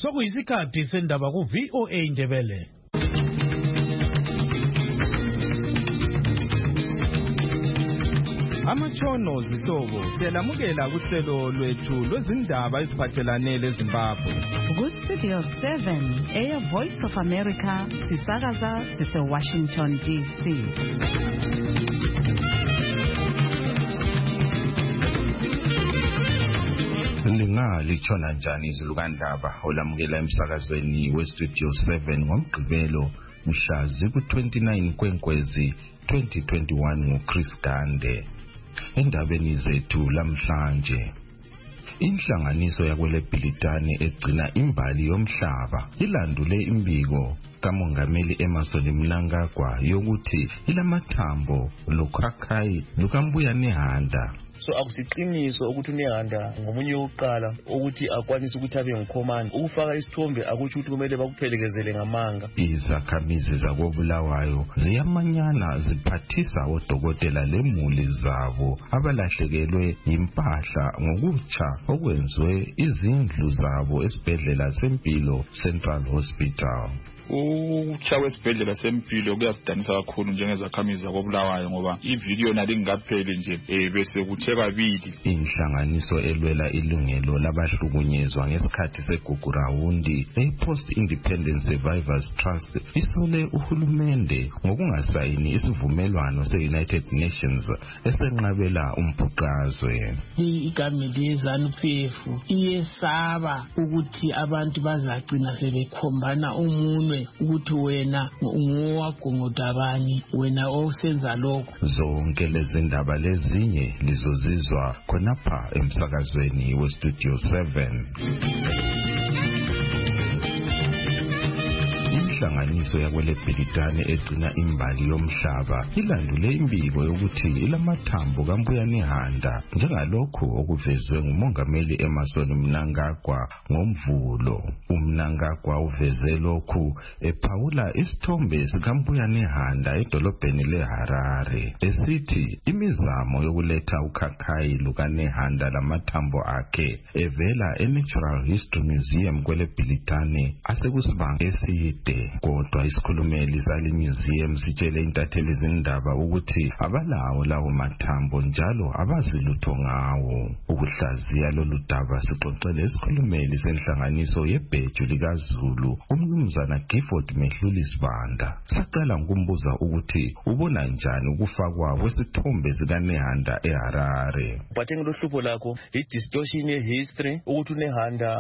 Sokuyisikhathi sendaba ku VOA Indebele. Amachono zihlobo siyalamukela kuhlelo lwethu lwezindaba eziphathelane leZimbabwe. Ku Studio 7 Air Voice of America sisakaza sise Washington DC. Lingalitshona njani izulukandaba olamukela emsakazweni we Studio 7 ngomgqibelo mhla ziku-29 Kwenkwezi 2021 nguChris Gande. Endabeni zethu lamhlanje, inhlanganiso yakweleBhilitane egcina imbali yomhlaba ilandule imbiko kamongameli Emmerson Mnangagwa yokuthi ilamathambo lokhakhayi lukaMbuyane Handa. So akusiqiniso ukuthi uNehanda ngomunye wokuqala ukuthi akwanise ukuthi abe ngcommand. Ukufaka isithombe akuthi ukuthi kumele bakuphelekezele ngamanga. Izakhamizi zakoBulawayo ziyamanyana ziphathisa odokotela lemuli zabo abalahlekelwe impahla ngokutsha okwenzwe izindlu zabo esibhedlela sempilo Central Hospital. Ukutsha kwesibhedlela sempilo kuyasidanisa kakhulu njengezakhamizi zakoBulawayo ngoba ivideo nalingakapheli nje bese kuthe kabili. Inhlanganiso elwela ilungelo labahlukunyezwa ngesikhathi segugurawundi Post Independent Survivors Trust isole uhulumende ngokungasayini isivumelwano se-United Nations esenqabela umbhuqazwe. Igameli yeZANU-PF iyesaba ukuthi abantu bazagcina sebekhombana umunwe ukuthi wena ungowagongota abanye, wena osenza lokho. Zonke lezindaba lezinye lizozizwa khonapha emsakazweni we Studio 7. Inhlanganiso yakweleBhilitane egcina imbali yomhlaba ilandule imbiko yokuthi ilamathambo kaMbuyane Handa njengalokho okuvezwe ngumongameli Emmerson Mnangagwa ngoMvulo. uMnangagwa uveze lokhu ephawula isithombe sikaMbuyane Handa edolobheni leHarare esithi imizamo yokuletha ukhakhayi lukaNehanda lamathambo akhe evela eNatural History Museum kweleBhilitane asekusibanga eside. Kodwa isikhulumeli sale museum sitshele intatheli zindaba ukuthi abalawo lawo mathambo njalo abazilutho ngawo. Ukuhlaziya lolu daba sixoxele isikhulumeli senhlanganiso yebheju likaZulu uMnumzana Gifford Mehluli Sibanda. Saqala ngokumbuza ukuthi ubona njani ukufakwa kwesithombe sikaNehanda eHarare. Bathe ngelohlupho lakho i-distortion ye-history ukuthi uNehanda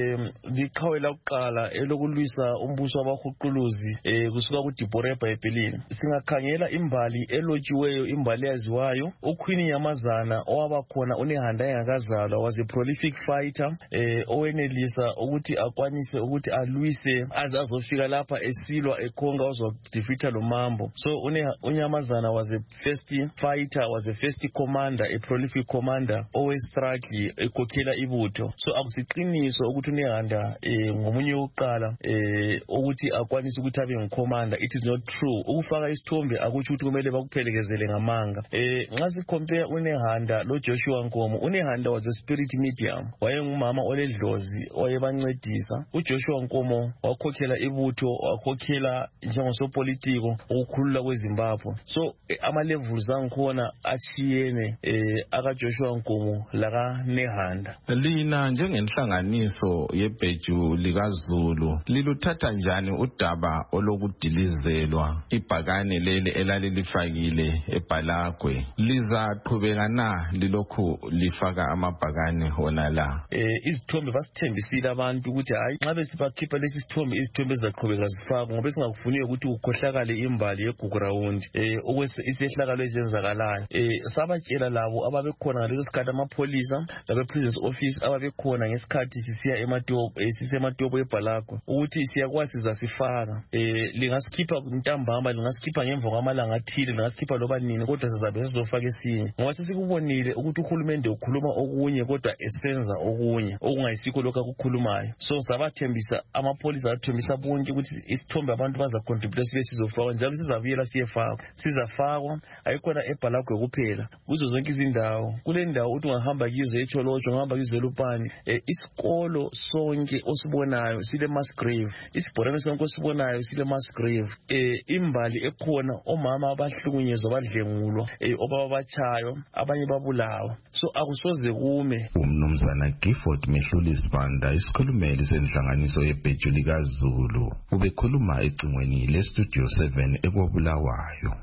liqhawe lokuqala elokulwisa umbuso wabahuquluzi kusuka kuDiboreh eBhayibhelini. Singakhangela imbali elotshiweyo, imbali yaziwayo. uQueen Nyamazana owabakhona uNehanda engakazalwa was a prolific fighter owenelisa ukuthi akwanise ukuthi alwise azazofika lapha esilwa ekhonga ozodefeata lo mambo. So uNyamazana was a first fighter, was a first commander, a prolific commander owestruggle ekhokhela ibutho. So akusiqiniso ukuthi uNehanda ngomunye wokuqala ukuthi akwanise ukuthi abe ngicommander. It is not true. Ukufaka isithombe akuthi ukuthi kumele bakuphelekezele ngamanga. Nxa sicompare uNehanda lo Joshua Nkomo, uNehanda was a spirit medium. Wayengumama oledlozi oyebancedisa. uJoshua Nkomo wakhokhela ibutho, wakhokhela njengosopolitiko ukukhulula kweZimbabwe. So ama levels angikhona achiyene aka Joshua Nkomo laka Nehanda. Lina njengenhlanganiso yebheju likaZulu liluthatha njani udaba olokudilizelwa ibhakane leli elalilifakile eBhalagwe? Lizaqhubeka na lilokhu lifaka amabhakane hona la? Izithombe basithembisile abantu ukuthi hayi nxa besibakhipha lesi sithombe izithombe zizaqhubeka zifakwa ngoba singakufuniyo ukuthi ukhohlakale imbali yegugurawundi isehlakalo ezenzakalayo. Sabatshela labo ababekhona ngaleso sikhathi amapholisa labe-Prisons Office ababekhona ngesikhathi sisiya eMatopo eBhalagwe ukuthi siyakwazi zasifaka siyalifaka lingasikhipha ntambama lingasikhipha ngemva kwamalanga athile lingasikhipha loba nini kodwa sizabe sizofaka esinye ngoba sesikubonile ukuthi uhulumende ukhuluma okunye kodwa esenza okunye okungayisikho lokho akukhulumayo so sabathembisa amapholisa athembisa bonke ukuthi isithombe abantu bazacontribute sibe sizofakwa njalo sizabuyela sizafakwa ayikhona eBhalagwe kuphela kuzo zonke izindawo kule ndawo uthi ungahamba kizo eCholotsho ungahamba kizo eLupane isikolo sonke osibonayo sile mass grave isibhorane sonke osibonayo sile mass grave imbali ekhona omama abahlukunyezwa badlengulwa obaba bachayo abanye babulawa so akusoze kume. Umnumzana Gifford Mehluli Sibanda isikhulumeli senhlanganiso yeBhejuli kaZulu ubekhuluma ecingweni leStudio 7 eKobulawayo.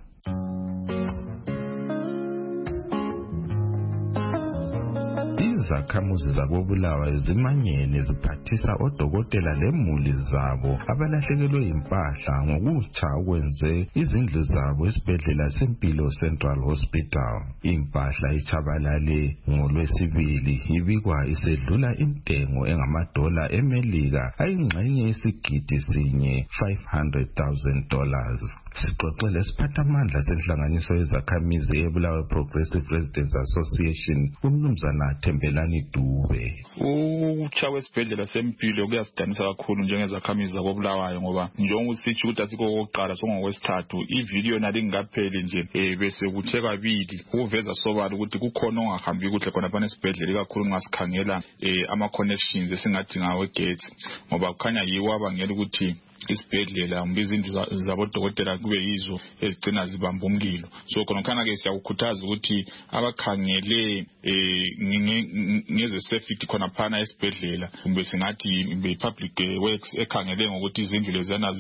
Izakhamuzi zakoBulawayo zimanyene ziphathisa odokotela lemuli zabo abalahlekelwe impahla ngokutsha okwenze izindlu zabo esibhedlela seMpilo Central Hospital. Impahla ichabalale ngoLwesibili ibikwa isedlula intengo engamadola eMelika ayingxenye isigidi sinye $500,000. Sixoxele siphathamandla senhlanganiso yezakhamizi eBulawayo Progressive Residents Association umnumzana Thembelani Dube. Ukutsha kwesibhedlela seMpilo kuyasidanisa kakhulu njengezakhamizi zakoBulawayo ngoba njengoba usitsho ukuthi asikho kokuqala songokwesithathu ivideo nali ngapheli nje bese kuthe kabili ukuveza sobala ukuthi kukhona ongahambi kuhle khona phana esibhedlela ikakhulu ngasikhangela ama connections esingathi ngawe gates ngoba kukhanya yiwo abangela ukuthi isibhedlela izindlu zabodokotela kube yizo ezigcina zibamba umlilo so khona ke siyakukhuthaza ukuthi abakhangele ngeze safety khona phana esibhedlela kumbe singathi public works ekhangele ngokuthi izindlu lezana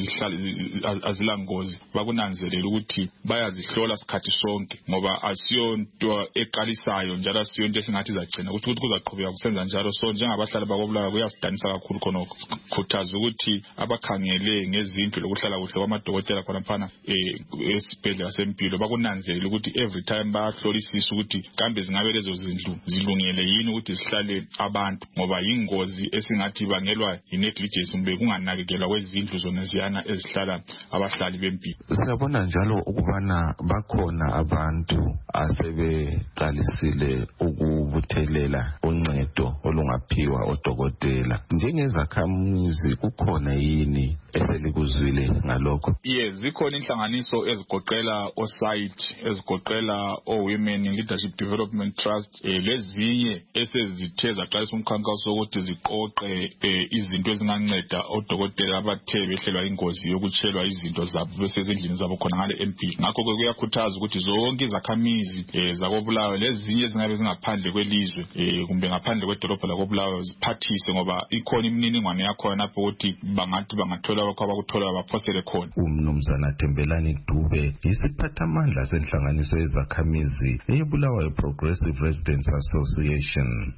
azilangozi bakunanzelela ukuthi bayazihlola sikhathi sonke ngoba asiyo into eqalisayo njalo asiyo into esingathi izagcina ukuthi kuzaqhubeka kusenza njalo so njengabahlali bakoBulawayo kuyasidanisa kakhulu khonokho khuthaza ukuthi abakhangele ngezindlu lokuhlala kuhle kwamadokotela khona phana esibhedlela seMpilo bakunanzelela ukuthi every time bayahlolisisa ukuthi kambe zingabe lezo zindlu zilungele yini ukuthi zihlale abantu ngoba yingozi esingathi bangelwa negligence kumbe kunganakekelwa kwezindlu zona ziyana ezihlala abahlali bempilo. Siyabona njalo ukubana bakhona abantu asebeqalisile ukubuthelela uncedo olungaphiwa odokotela njengezakhamuzi kukhona yini eselikuzwile ngalokho? Yes, zikhona inhlanganiso ezigoqela osite ezigoqela Women Leadership Development Trust lezinye esezithe zaqalisa umkhankaso ukuthi ziqoqe izinto ezinganceda odokotela abathe behlelwa ingozi yokutshelwa izinto zabo besezindlini zabo khona ngale MP. Ngakho ke kuyakhuthaza ukuthi zonke izakhamizi zakoBulawayo lezinye ezingabe zingaphandle kwelizwe kumbe ngaphandle kwedolobha lakoBulawayo ziphathise ngoba ikhona imininingwane yakhona lapho ukuthi bangathola bakho abakuthola baphosele khona. Umnumzana Thembelani Dube isiphathamandla senhlanganiso yezakhamizi eBulawayo Progressive Residents Association.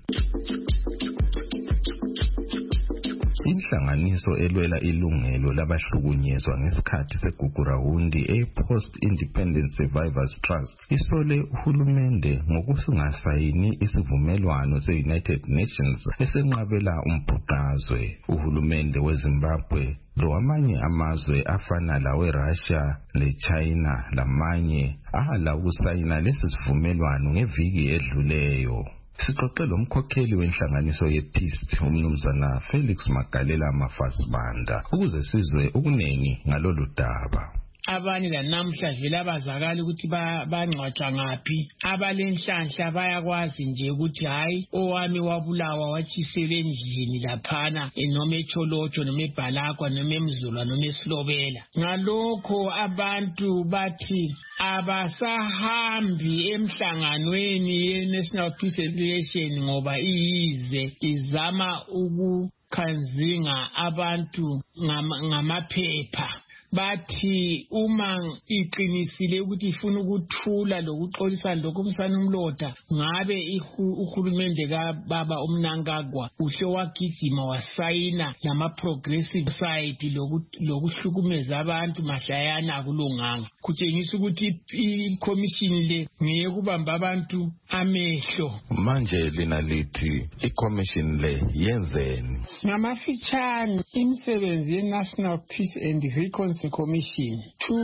Inhlanganiso elwela ilungelo labahlukunyezwa ngesikhathi segugurawundi Post Independent Survivors Trust isole uhulumende ngokusingasayini isivumelwano se-United Nations esenqabela umbhuqazwe. Uhulumende weZimbabwe lwamanye amazwe afana lawe Russia leChina lamanye ahala ukusayina lesi sivumelwano ngeviki edluleyo. Sixoxele umkhokheli wenhlanganiso yePeace umnumzana Felix Magalela Mafasibanda ukuze sizwe ukunengi ngalolu daba. Abanye lanamhla vele abazakala ukuthi bangcwatshwa ngaphi abalenhlanhla bayakwazi nje ukuthi hayi owami wabulawa watshiselwe endlini laphana noma eCholotsho noma eBhalagwa noma eMzulwa noma eSilobela. Ngalokho abantu bathi abasahambi emhlanganweni ye-National Peace Association ngoba iyize izama ukukhanzinga abantu ngamaphepha bathi uma iqinisile ukuthi ifuna ukuthula lokuxolisana lokumsana umlota ngabe uhulumende kababa uMnangagwa uhle wagijima wasayina lama-progressive side lokuhlukumeza abantu mahlayana akulunganga. Kutshengisa ukuthi ikhomishini le ngeyekubamba abantu amehlo. Manje lina lithi ikhomishini le yenzeni? Ngamafitshane imisebenzi ye-National Peace and Reconciliation Commission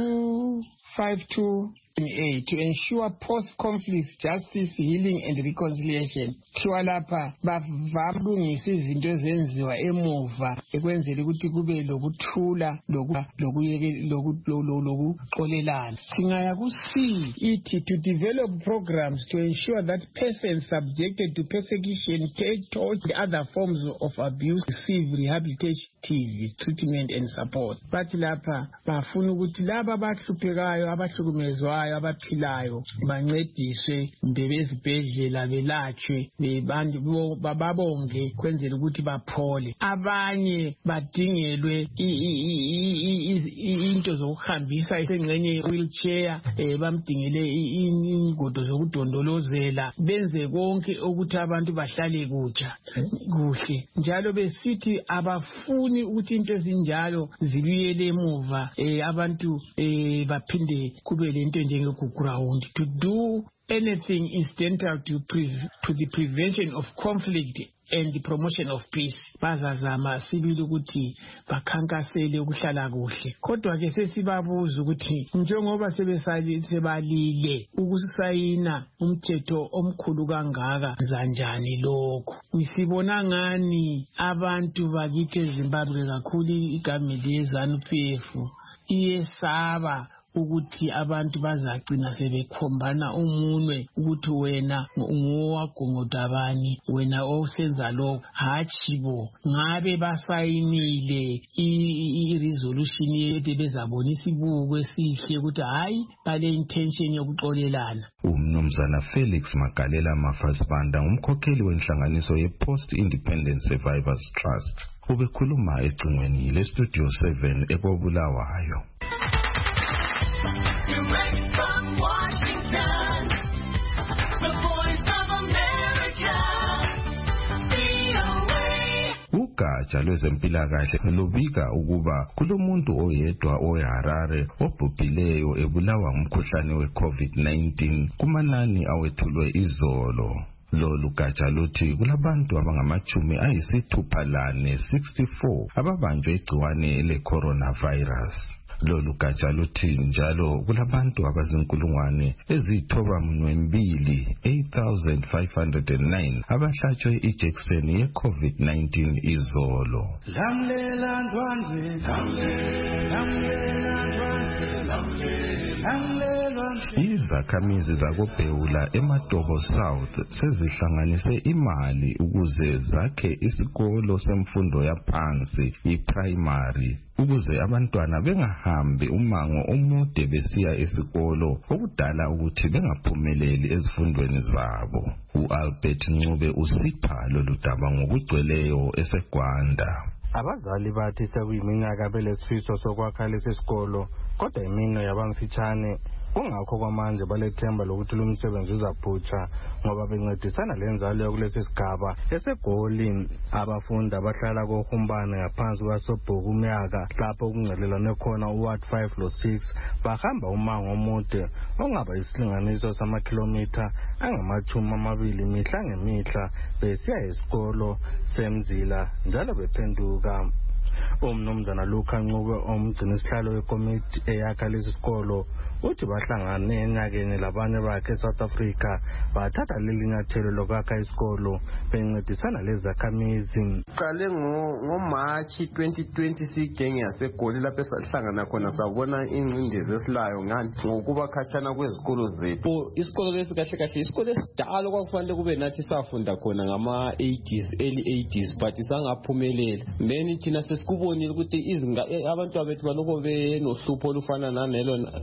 252 to ensure post-conflict justice, healing and reconciliation. Kuthiwa lapha bavamlungisa izinto ezenziwa emuva ekwenzela ukuthi kube lokuthula lokuxolelana. Singaya ku-C ithi to develop programs to ensure that persons subjected to persecution, torture, other forms of abuse receive rehabilitative treatment and support. Bathi lapha bafuna ukuthi laba abahluphekayo abahlukumezwayo abaphilayo bancediswe bezibhedlela belatshwe babonge kwenzela ukuthi baphole. Abanye badingelwe into zokuhambisa isengxenye wheelchair, bamdingele ingodo zokudondolozela, benze konke ukuthi abantu bahlale kuhle. Njalo besithi abafuni ukuthi into ezinjalo zibuyele emuva, abantu baphinde kube lento njengegugurahundi, to do anything incidental to the prevention of conflict and the promotion of peace. Bazazama sibili ukuthi bakhankasele ukuhlala kuhle. Kodwa ke sesibabuza ukuthi njengoba sebalile ukusayina umthetho omkhulu kangaka zanjani lokho. Sibona ngani abantu bakithi eZimbabwe kakhulu igameli yeZANU-PF iyesaba ukuthi abantu bazacina sebekhombana umunwe ukuthi wena ngowagongodabani, wena osenza lokho, hachibo ngabe basayinile i-resolution yethu bezabonisa ibuko esihle ukuthi hayi bale intention yokuxolelana. Umnumzana Felix Magalela Mafasibanda ngumkhokheli wenhlanganiso ye-Post Independent Survivors Trust. Ubekhuluma ecingweni le-Studio 7 eKobulawayo. Direct from Washington, the Voice of America, VOA. Ugatsha lwezempilakahle lubika ukuba kulomuntu oyedwa oyiHarare obhubhileyo ebulawa ngumkhuhlane we-COVID-19 kumanani awethulwe izolo. Lolu gatsha luthi kulabantu abangama-64 ababanjwe igciwane le-coronavirus. Lolu gatsha luthi njalo kulabantu abazinkulungwane eziyithoba-2 8,509 abahlatshwe ijekiseni ye-COVID-19 izolo. Izakhamizi zakoBhewula eMatobo South sezihlanganise imali ukuze zakhe isikolo semfundo yaphansi i-primary ukuze abantwana bengahambi umango omude besiya esikolo okudala ukuthi bengaphumeleli ezifundweni zabo. U-Albert Ncube usipha lolu daba ngokugcweleyo eseGwanda. Abazali bathi sekuyiminyaka belesifiso sokwakha lesi sikolo kodwa imino yabamfitshane kungakho kwamanje balethemba lokuthi lo msebenzi uzaphutsha ngoba bencedisana lenzalo yokulesi sigaba eseGoli. Abafundi abahlala koHumbane ngaphansi kwaSobhuku umyaka lapho kungelelane khona uWard 5 lo 6 bahamba umango omude ongaba isilinganiso samakhilomitha angama-20 mihla ngemihla besiya esikolo semzila njalo bephenduka. Umnumzana Luka Ncube umgcinisihlalo wekomiti eyakha lesi sikolo uthi bahlangane enyakeni labanye bakhe eSouth Africa bathatha leli nyathelo lokwakha isikolo bencedisana lezakhamizi. Qale ngoMarch 2020 sigenge yaseGoli lapho esihlangana khona sabona ingcindezi esilayo ngani ngokuba khatshana kwezikolo zethu. Isikolo lesi kahle kahle isikolo esidala kwakufanele kube nathi safunda khona ngama-80s early 80s but sangaphumelela. Then thina sesikubonile ukuthi abantwana bethu baloko benohlupho olufana nalelo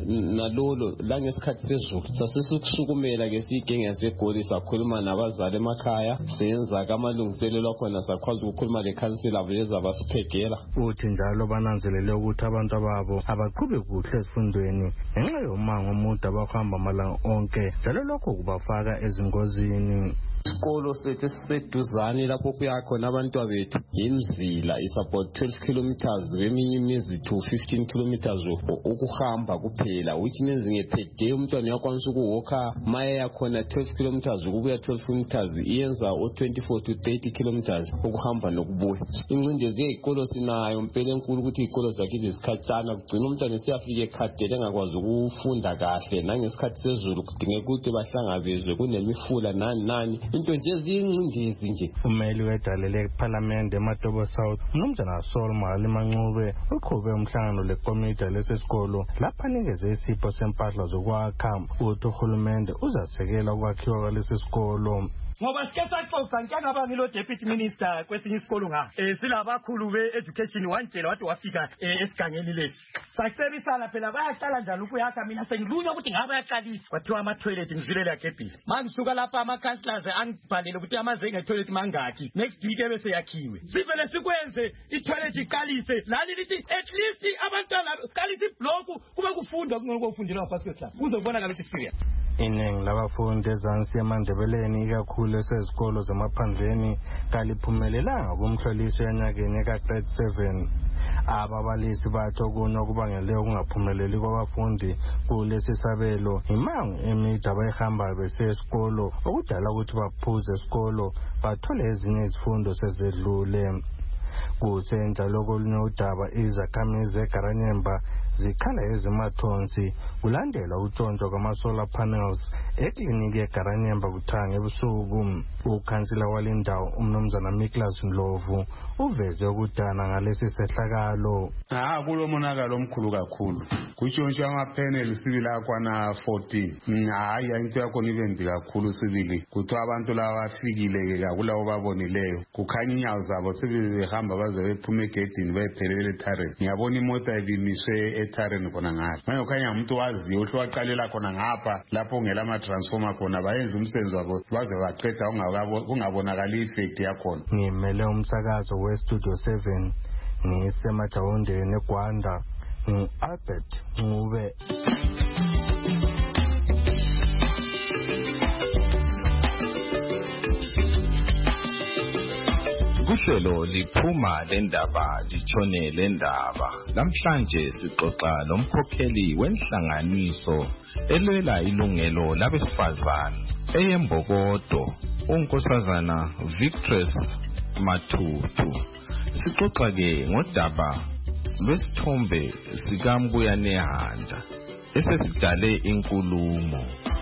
ilanga lolo langesikhathi sezulu sasisukusukumela ke siyigenge yaseGoli sakhuluma nabazali emakhaya senza amalungiselelo akhona sakwazi ukukhuluma lekhansila beza basiphegela. Uthi njalo bananzelele ukuthi abantu ababo abaqhube kuhle ezifundweni ngenxa yomango omude abahamba amalanga onke njalo lokho kubafaka ezingozini. Isikolo sethu esiseduzane lapho kuyakhona abantwana bethu yimzila is about 12 kilometers kweminye imizi to 15 kilometers ukuhamba kuphela, which means ngepede umntwana uyakwanisa ukuwalka maye yakhona 12 kilometers ukubuya 12 kilometers iyenza 24 to 30 kilometers ukuhamba nokubuya. Ingcindezi yezikolo sinayo mpela enkulu ukuthi izikolo zakithi zikhatshana kugcina umntwana esiyafika ekhadele engakwazi ukufunda kahle nangesikhathi sezulu kudingeka ukuthi bahlangabezwe kunemifula nani into nje ezingcindezi nje. Umeli wedalele eParliament eMatobo South uMnumzana Saul Mahali Mancube uqhube umhlangano lekomiti lesesikolo lapha anikeze isipho sempahla zokwakha uthi uhulumende uzasekela ukwakhiwa kwalesi sikolo. Ngoba sike saxoxa njengaba ngilo deputy minister kwesinye isikolo nga silabakhulu be-education wanjela wathi wafika esigangeni lesi sacebisana phela bayaqala njalo ukuyakha mina sengilunywa ukuthi ngabe bayaqalisa kwathiwa ama-toilet ngizilele yagebhile mangisuka lapha ama-councillors angibhalele ukuthi amazenge e-toilet mangaki next week ebeseyakhiwe sivele sikwenze i-toilet iqalise lani lithi at least abantwana qalisa ibhlokhu kube kufundwa kunokufundela ngaphansi kwesihlahla kuzobonakala ukuthi serious. Iningi labafundi ezansi eMandebeleni ikakhulu esezikolo zemaphandleni kaliphumelelanga kumhloliso yanyakeni ka-grade 7. Ababalisi bathi okunye okubangele ukungaphumeleli kwabafundi kulesi sabelo imango emide abayihambayo besesikolo okudala ukuthi baphuze esikolo bathole ezinye izifundo sezedlule. Kusenjalo kolunye udaba izakhamizi eGaranyemba zikhala ezimathonsi kulandela utshontshwa kwama-solar panels ekliniki eGaranyemba kuthanga ebusuku. Ukhansila walendawo uMnumzana Miklas Ndlovu uveze ukudana ngalesi sehlakalo. Kulo monakalo omkhulu kakhulu kutshontsha ama-panel sibili akwana 14. Hayi into yakhona ibembi kakhulu sibili kuthiwa abantu laba bafikile kulabo babonileyo kukhanya inyawo zabo sebehamba baze bephume egedini bephelele eTaren. Ngiyabona imota ibimiswe eTaren khona ngapha manje ukhanya umuntu waziyo uhle waqalela khona ngapha lapho ngela ama-transformer khona bayenza umsebenzi wabo baze baqeda kungabonakali i-effect yakhona. Ngimele umsakazo we-Studio 7 ngisemajawondeni eGwanda ngu-Albert Ncube. Kuhlelo liphuma lendaba litshone lendaba. Namhlanje sixoxa lomkhokheli wenhlanganiso elwela ilungelo labesifazane eyeMbokodo unkosazana Victress Matutu. Sixoxa ke ngodaba lwesithombe sikaMbuyane Handa esesidale inkulumo.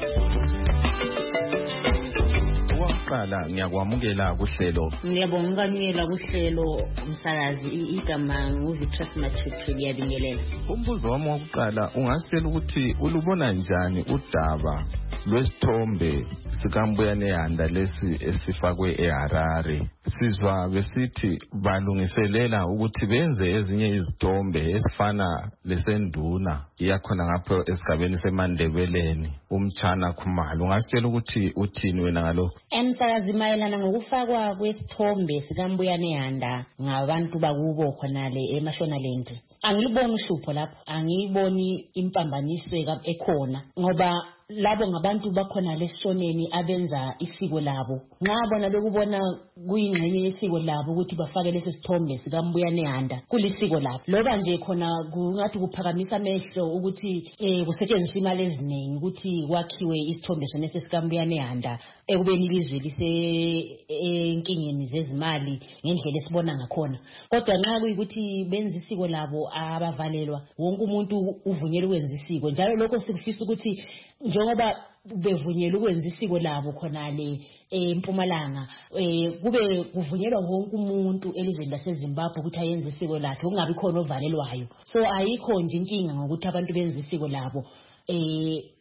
Okwaqala ngiyakwamukela kuhlelo. Ngiyabonga kuhlelo umsakazi igama nguVictress Matutu ngiyabingelela. Umbuzo wami wokuqala ungasitshela ukuthi ulubona njani udaba lwesithombe sikaMbuyane Handa lesi esifakwe eHarare. Sizwa besithi balungiselela ukuthi benze ezinye izithombe esifana lesenduna iyakhona ngapho esigabeni seMandebeleni umtshana Khumalo. Ungasitshela ukuthi uthini wena ngalokho? Emsakazi mayelana ngokufakwa kwesithombe sikaMbuyane Handa ngabantu bakubo khonale eMashonaland. Angiliboni uhlupho lapho, angiyiboni impambaniso ekhona ngoba labo ngabantu bakhona lesoneni abenza isiko labo. Ngabona bekubona kuyingxenye yesiko labo ukuthi bafake lesi sithombe sikaMbuyane Handa kulisiko labo. Loba nje khona kungathi kuphakamisa amehlo ukuthi kusetshenziswa imali eziningi ukuthi kwakhiwe isithombe sona sikaMbuyane Handa ekubeni ilizwe lise enkingeni zezimali ngendlela esibona ngakhona. Kodwa nxa kuyikuthi benza isiko labo abavalelwa wonke umuntu uvunyelwe ukwenza isiko njalo lokho sikufisa ukuthi njengoba bevunyelwe ukwenza isiko labo khonale eMpumalanga kube kuvunyelwa wonke umuntu elizweni laseZimbabwe ukuthi ayenze isiko lakhe kungabi khona ovalelwayo. So ayikho nje inkinga ngokuthi abantu benze isiko labo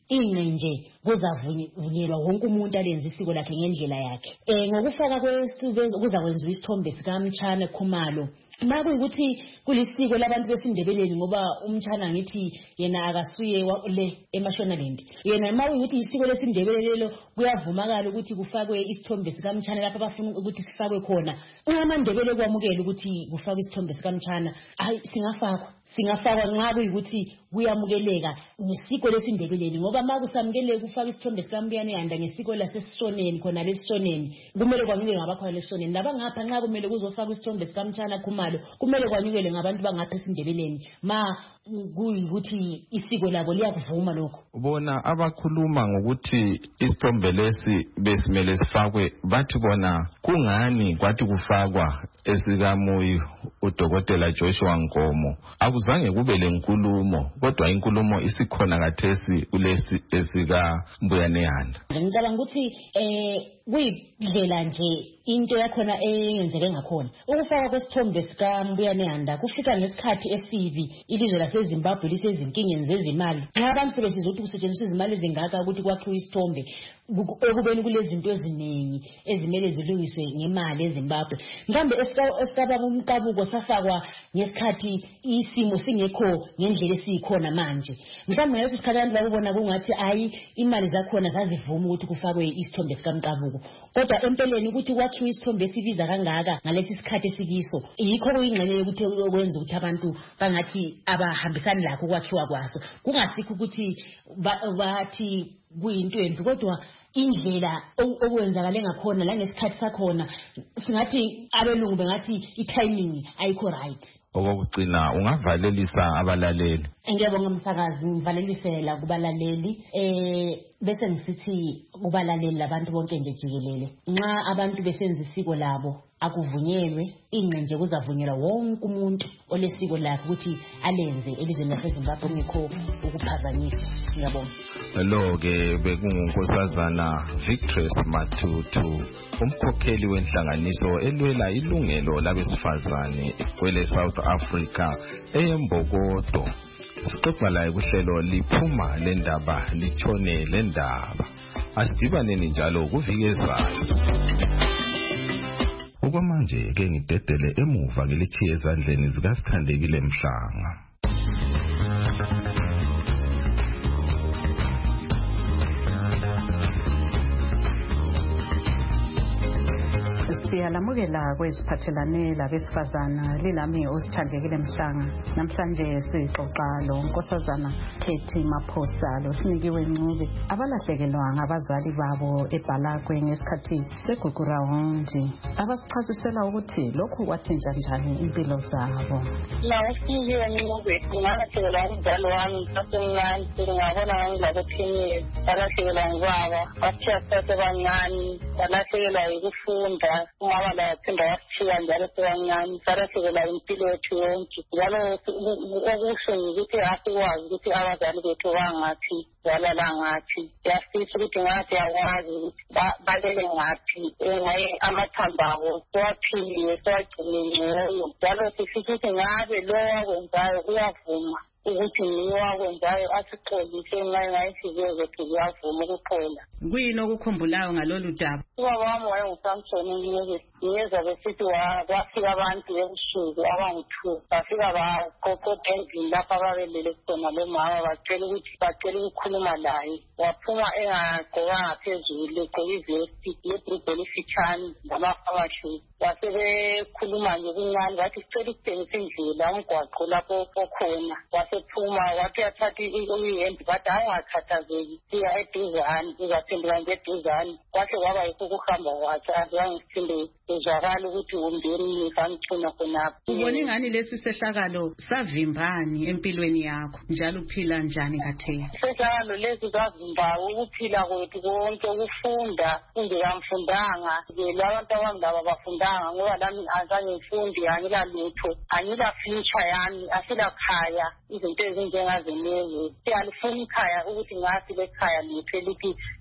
ingcenje kuzavunyelwa wonke umuntu alenza isiko lakhe ngendlela yakhe. Ngokufaka kuzakwenziwa isithombe sikaMtshana Khumalo. Makuyikuthi kulisiko labantu besindebeleni ngoba uMtshana ngithi yena akasuye le eMashonaland. Yena makuyikuthi isiko lesindebelelo kuyavumakala ukuthi kufakwe isithombe sikaMtshana lapha abafuna ukuthi sifakwe khona. UMandebele kwamukela ukuthi kufakwe isithombe sikaMtshana. Hayi singafakwa nxa kuyikuthi kuyamukeleka ngesiko lesindebeleni ngoba makusamukeleke kufaka isithombe sikaMbuyane Yanda ngesiko lasesishoneni khona lesishoneni kumele kwanyuke ngabakhona lesishoneni labangapha nxa kumele kuzofaka isithombe sikaMtshana Khumalo kumele kwanyukele ngabantu bangapha esindebeleni kuyikuthi isiko labo liyakuvuma lokho. Bona abakhuluma ngokuthi isithombe lesi besimele sifakwe bathi bona kungani kwathi kufakwa esikaMuyi uDokotela Joshua Nkomo akuzange kube lenkulumo kodwa inkulumo isikhona kathesi kulesi esika Mbuyane Yanda. Ngicabanga ukuthi kuyidlela nje into yakhona eyenzeke ngakhona. Ukufaka kwesithombe sika Mbuyane Yanda kufika ngesikhathi esibi ilizwe laseZimbabwe lisezinkingeni zezimali. Nxa abantu sebesiza ukuthi kusetshenziswa izimali ezingaka ukuthi kwakhiwe isithombe ekubeni kulezinto eziningi ezimele zilungiswe ngemali eZimbabwe. Mhlambe esikaba umqabuko safakwa ngesikhathi isimo singekho ngendlela esikhona manje. Mhlambe ngaleso sikhathi abantu babona kungathi imali zakhona zazivuma ukuthi kufakwe isithombe sikaMqabuko. Kodwa empeleni ukuthi kwakhiwe isithombe esibiza kangaka ngalesi sikhathi esikiso yikho kuyingxenye ukuthi okwenza ukuthi abantu bangathi abahambisani lakho kwakhiwa kwaso. Kungasikho ukuthi bathi kuyinto embi kodwa indlela okwenzakale ngakhona la ngesikhathi sakhona singathi abelungu bengathi itiming ayikho right. Okugcina ungavalelisa abalaleli. Ngiyabonga umsakazi ngivalelisela kubalaleli bese ngisithi kubalaleli labantu bonke nje jikelele nxa abantu besenza isiko labo akuvunyelwe ingcenje kuzavunyelwa wonke umuntu olesiko lakhe ukuthi alenze elizweni laseZimbabwe ngikho ukuphazanyiswa. Ngiyabonga. Lo ke bekungunkosazana Victress Matutu umkhokheli wenhlanganiso elwela ilungelo labesifazane kwele South Africa eMbokodo. Sixoxa laye kuhlelo liphuma lendaba litshone lendaba. Asidibaneni njalo kuvikezayo. Okwamanje ke ngidedele emuva ngelithi ezandleni zikaSithandekile Mhlanga. Siyalamukela kweziphathelane labesifazana lilami uSithandekile Mhlanga. Namhlanje sixoxa lo nkosazana Thethi Maphosa lo Sinikiwe Ncube abalahlekelwa ngabazali babo eBhalakwe ngesikhathi segugurawundi. Abasichazisela ukuthi lokhu kwathinta njani impilo zabo. La Sinikiwe Ncube ngalahlekela umzali wami sasemncane ngabona ngilakuphinile balahlekelwa ngubaba bathiya sasebancane balahlekelwa yikufunda ngaba la yaphinda yasithiya njalo sebancane balahlekelwa impilo yethu yonke njalo okusho ukuthi asikwazi ukuthi abazali bethu bangaphi balala ngaphi yasithi ukuthi ngathi yakwazi ukuthi balele ngaphi amathambo abo sewaphiliwe sewagcinengcono njalo sisithi ukuthi ngabe lo wakwenzayo uyavuma ukuthi niwakwenzayo asixolise ngayinhliziyo zethu ziyavuma ukuxola. Kuyini okukhumbulayo ngalolu daba? Ubaba wami wayenguSamson ngiyeza besithi kwafika abantu ebusuku abangu-2 bafika baqoqoqa endlini lapho ababelele khona lo mama bacela ukukhuluma laye. Waphuma engagqokanga phezulu egqoke ivesti lebhrudo elifitshane lamafabashu. Wasebekhuluma nje kuncane bathi sicela ukutshengisa indlela umgwaqo lapho okhona. Wasephuma wathi athatha ihembe bathi hayi ungakhathazeki siya eduzane uzaphenduka nje eduzane. Kwahle kwaba yikho ukuhamba kwakhe azange siphinde ezwakala ukuthi umbeni samthuna khonapho. Ubona ingani lesi sehlakalo savimbani empilweni yakho njalo uphila njani khathesi? Sehlakalo lesi savimba ukuphila kwethu konke ukufunda ngiyamfundanga labantu abami laba bafundanga ngoba lami azange ngifunde angilalutho angila future yami asilakhaya izinto ezinjengazenezo siyalifuna ikhaya ukuthi ngasi lekhaya lethu elithi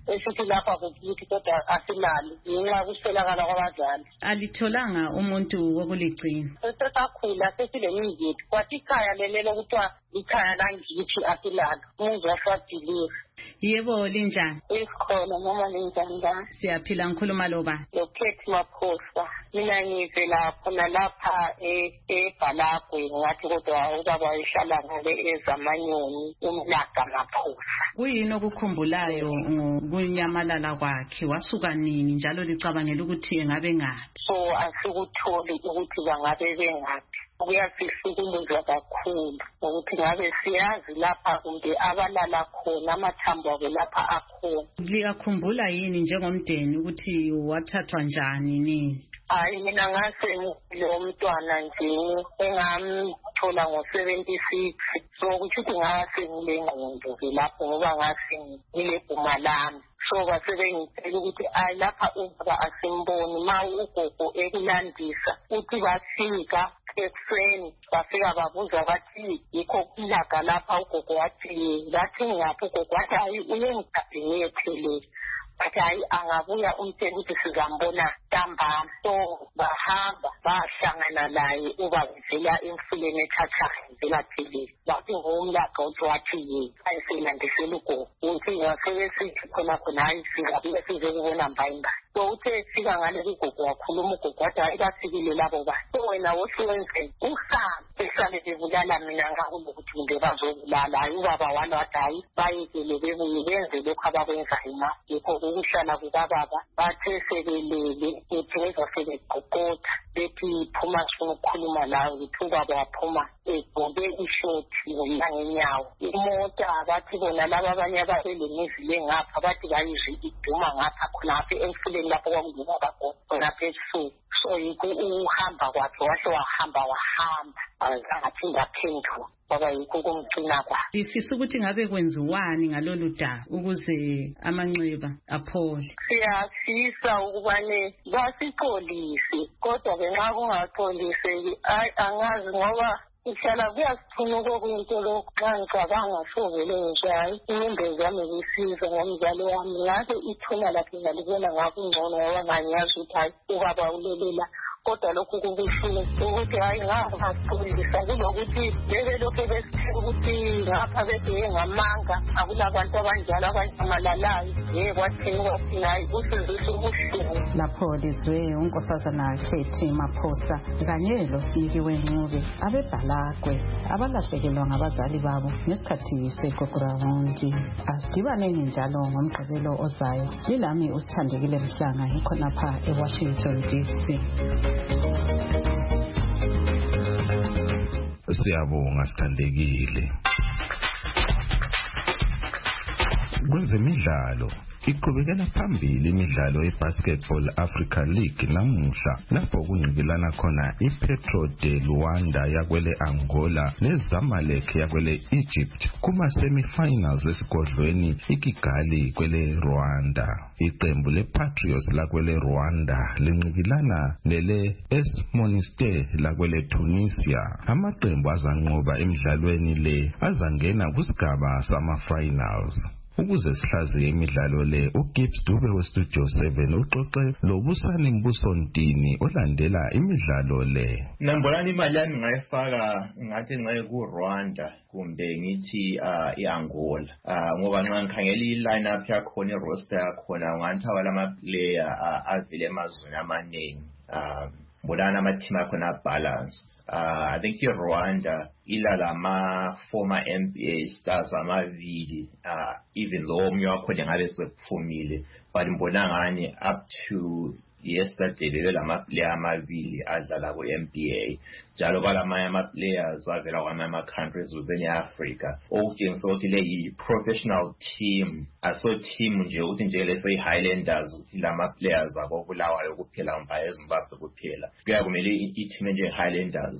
esithi lapha kukithi kodwa asilali ngenxa yokuswelakala kwabazali. Alitholanga umuntu wokuligcina. Sesakhula sesilemizi yethu kwathi ikhaya lelo kuthiwa ikhaya langithi asilali umuzi wasadiliwe. Yebo linjani? Isikhona noma linjani la? Siyaphila ngikhuluma loba. Lokhethi Maphosa. Mina ngivela khona lapha eBhalagwe ngathi kodwa ubaba wayehlala ngale eZamanyoni uMlaga Maphosa. Kuyini okukhumbulayo ngokunyamalala kwakhe? Wasuka nini njalo licabangela ukuthi engabe ngaphi? So asikutholi ukuthi bangabe bengaphi. Kuyasihlukumeza kakhulu ukuthi ngabe siyazi lapha kumbe abalala khona amathambo abo lapha akhona. Liyakhumbula yini njengomndeni ukuthi wathathwa njani nini? Hayi mina ngase lo mntwana nje engamthola ngo-76 so ukuthi ngase ngilengqondo lapho ngoba ngase ngilebhuma lami. So basebengitshela ukuthi ayi lapha ubaba asimboni ma ugogo ekulandisa uthi bafika ekuseni bafika babuza bathi yikho kulaga lapha ugogo wathi bathi ngapho ugogo wathi hayi uyengigabheni yethelele bathi hayi angabuya umtshela ukuthi sizambona ntambama. So bahamba bahlangana naye ubavela emfuleni ethathayo vela thelele bathi ngomlaga uthi wathi ye ayiselandisela ugogo uthi ngasebesithi khona hayi singabuye size kubona mbayimbayi. So uthe fika ngale ugogo wakhuluma ugogo wathi hayi bafikile labo bantu. So wena wohlwenzeni usana besale bebulala mina ngakulokuthi kumbe bazobulala hayi ubaba walo wathi hayi bayekele bebuye benze lokhu abakwenzayo ma yikho ukuhlala kukababa bathe sebelele etheza sebeqoqotha bethi phuma sifuna ukukhuluma lawe ukuthi ubaba waphuma egqoke ishoti ngenyawo. Imota bathi bona laba abanye ababelemizi lengapha bathi bayizwe iduma ngapha khonapha emfuleni lapho kwakungena bakho khonapha ebusuku. So yikho uhamba kwakhe wahle wahamba angaphinda aphenduka ngoba yikho kumgcina kwakhe. Sifisa ukuthi ngabe kwenziwani ngalolu daba ukuze amanxeba aphole. Siyafisa ukubane basixolise kodwa ngenxa kungaxoliseki angazi ngoba ihlala kuyasithuna okuyinto lokhu xa ngicabanga sovele nje hayi inyembezi yami bisiza ngomzali wami ngabe ithuna lapho ngalibona ngakungcono ngoba nganyazi ukuthi hayi ubaba ulelela kodwa lokhu kubuhlungu ukuthi hayi ngangasiqondisa kulokuthi bebelokhu besitshela ukuthi ngapha bebe ngamanga akulabantu abanjalo abanyamalalayo kwathini kwathini hayi kusizisa ubuhlungu. Lapho lizwe unkosazana Khethi Maphosa kanye loSinikiwe Ncube abeBhalagwe abalahlekelwa ngabazali babo ngesikhathi segograwundi. Asidibaneni njalo ngomgqibelo ozayo. Lilami uSithandekile Mhlanga ikhonapha eWashington DC. Siyabonga Sithandekile. Kwezemidlalo iqhubekela phambili imidlalo yeBasketball Africa League namuhla lapho kunqibelana khona iPetro de Luanda yakwele Angola neZamalek yakwele Egypt kuma semifinals esigodlweni iKigali kwele Rwanda. Iqembu lePatriots lakwele Rwanda linqibelana nele AS Monastir lakwele Tunisia. Amaqembu azanqoba emidlalweni le azangena kusigaba sama-finals. Ukuze sihlaziye imidlalo le uGibbs Dube weStudio 7 uxoxe loBusani Mbusontini olandela imidlalo le. Nambulani imali yami ngayifaka ngathi ngaye kuRwanda kumbe ngithi iAngola ngoba nxa ngikhangela iline-up yakhona iroster yakhona ngathi awalama player avele emazweni amaningi mbulana amateam akhona balance. I think iRwanda ilalama former NBA stars amavili even though omnye wakhona ngabe sephumile but mbona ngani up to yesterday lama player amavili adlala ku-NBA njalo balamanye ama-players avela kwamanye countries within Africa okutshengisa ukuthi le yi-professional team aso team nje ukuthi nje lese-Highlanders ukuthi lama-players abo Bulawayo kuphela ngomba eZimbabwe kuphela kuya kumele i-team enje-Highlanders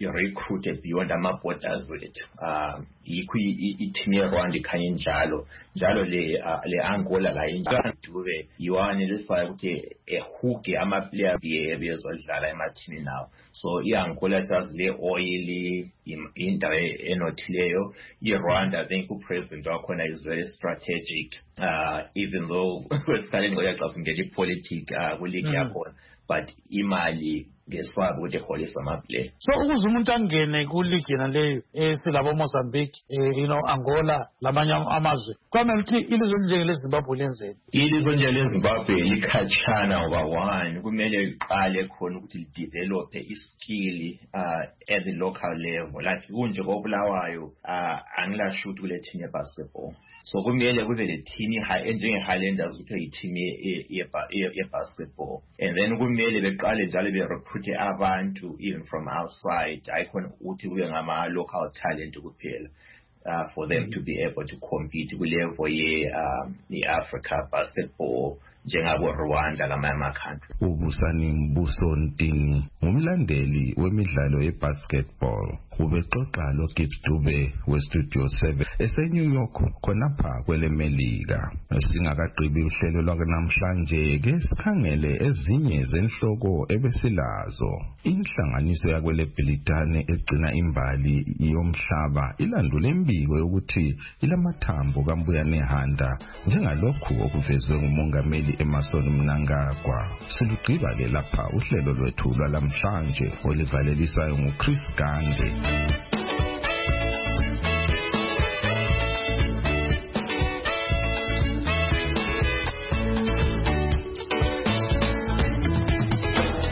i-recruit beyond ama-borders wethu. Yikho i-team ye-Rwanda ikhanye njalo le Angola la injalo yiwane lesayo ukuthi ehuge ama-player bezodlala emathini nawo. So i-Angola sazi le oil indawo enothileyo. I-Rwanda, I think upresident wakhona is very strategic, even though kwesikhathi ngoyacaza ngeli politic kuligi yakhona, but imali ngeswabo ukuthi eholisa ama-player. So ukuze umuntu angene kuligi naleyo silabo Mozambique, Angola lamanye amazwe, kwamele ukuthi ilizwe njengeleZimbabwe lenzeni. Ilizwe njengeleZimbabwe likhatshana ngoba one kumele iqale khona ukuthi lidevelop iskill at the local level. Like kunje koBulawayo angilasho ukuthi kule team ye-basketball. So kumele kube le team njenge-Highlanders ukuthi yi-team ye-basketball, and then kumele beqale njalo be-recruit abantu even from outside, ayikhona ukuthi kube ngama-local talent kuphela, for them to be able to compete kulevel ye-Africa basketball njengabo Rwanda lamanye ama-country. uBusani Mbuso Ntini ngumlandeli wemidlalo ye-basketball. Ubexoxa loGibbs Dube weStudio 7 eseNew York khonapha kwele Melika. Singakagqibi uhlelo lwanamhlanje ke sikhangele ezinye zenhloko ebesilazo. Inhlanganiso yakwele Britane egcina imbali yomhlaba ilandule imbiko yokuthi ilamathambo kaMbuyane Handa njengalokhu okuvezwe ngumongameli Emmerson Mnangagwa. Silugqiba ke lapha uhlelo lwethu lwalamhlanje olivalelisayo nguChris Gande.